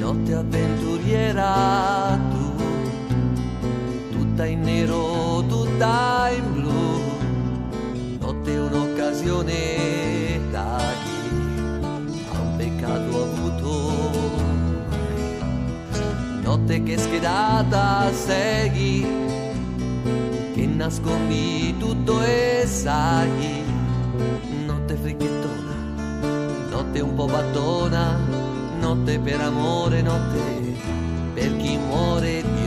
notte avventuriera tu, tutta in nero, tutta in blu, notte un'occasione da chi ha un peccato avuto, notte che schedata segui, che nascondi tutto e sai, notte fricchettona, notte un po' battona, notte per amore, notte per chi muore